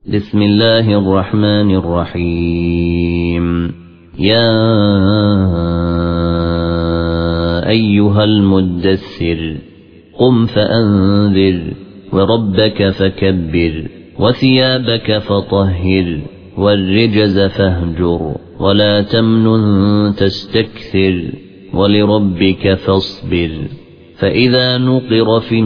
بسم الله الرحمن الرحيم. يا أيها المدثر قم فأنذر وربك فكبر وثيابك فطهر والرجز فاهجر ولا تمنن تستكثر ولربك فاصبر فإذا نقر في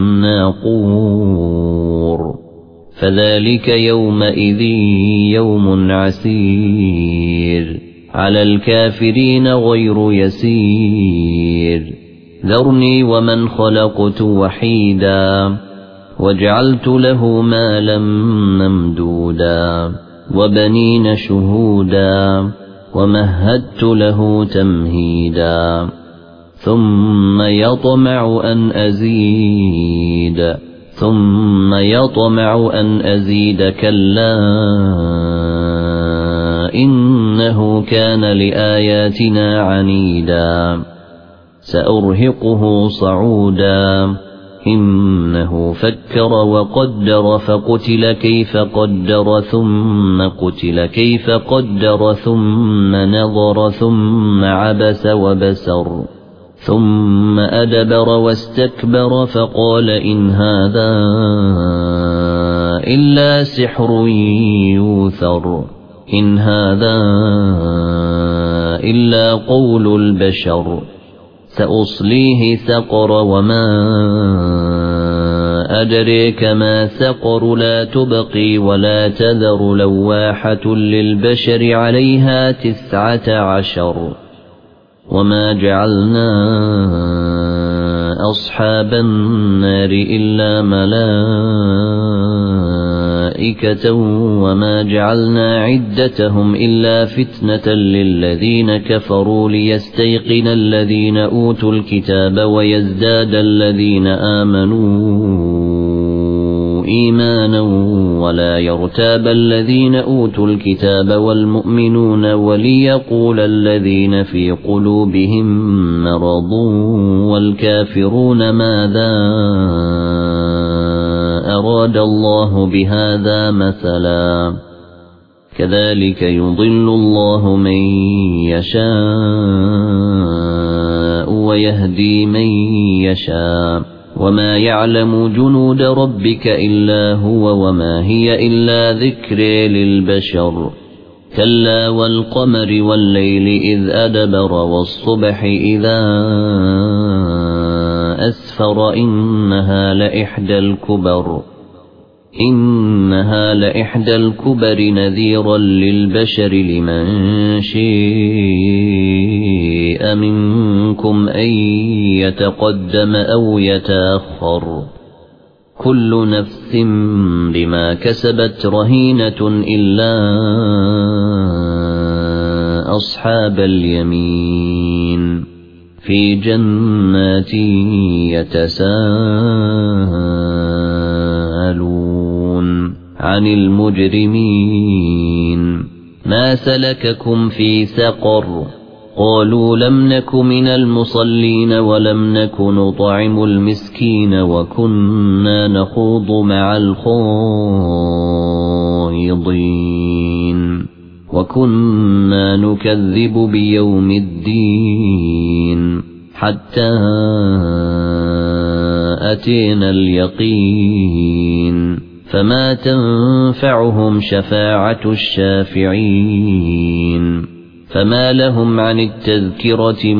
الناقور فذلك يومئذ يوم عسير على الكافرين غير يسير. ذرني ومن خلقت وحيدا وجعلت له مالا ممدودا وبنين شهودا ومهدت له تمهيدا ثم يطمع أن أزيد كلا إنه كان لآياتنا عنيدا سأرهقه صعودا إنه فكر وقدر فقتل كيف قدر ثم قتل كيف قدر ثم نظر ثم عبس وبسر ثم أدبر واستكبر فقال إن هذا إلا سحر يوثر إن هذا إلا قول البشر سأصليه سقر وما أدريك ما سقر لا تبقي ولا تذر لواحة للبشر عليها 19 وما جعلنا أصحاب النار إلا ملائكة وما جعلنا عدتهم إلا فتنة للذين كفروا ليستيقن الذين أوتوا الكتاب ويزداد الذين آمنوا إيمانا ولا يرتاب الذين أوتوا الكتاب والمؤمنون وليقول الذين في قلوبهم مرض والكافرون ماذا أراد الله بهذا مثلا كذلك يضل الله من يشاء ويهدي من يشاء وما يعلم جنود ربك إلا هو وما هي إلا ذكر للبشر كلا والقمر والليل إذ أدبر والصبح إذا أسفر إنها لإحدى الكبر نذيرا للبشر لمن شاء منكم أن يتقدم أو يتأخر كل نفس بما كسبت رهينة إلا أصحاب اليمين في جنات يتساءلون عن المجرمين ما سلككم في سقر قالوا لم نك من المصلين ولم نك نطعم المسكين وكنا نخوض مع الخائضين وكنا نكذب بيوم الدين حتى أتينا اليقين فما تنفعهم شفاعة الشافعين فما لهم عن التذكرة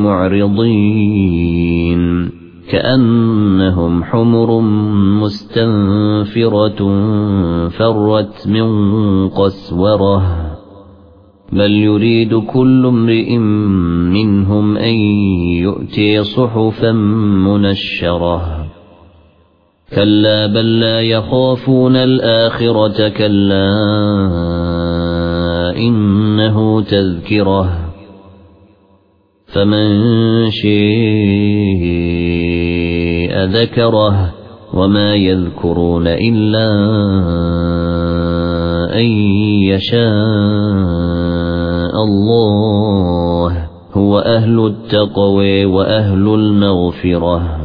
معرضين كأنهم حمر مستنفرة فرت من قسورة بل يريد كل امرئ منهم أن يؤتي صحفا منشرة كلا بل لا يخافون الآخرة كلا إنه تذكرة فمن شاء ذكره وما يذكرون إلا أن يشاء الله هو أهل التقوى وأهل المغفرة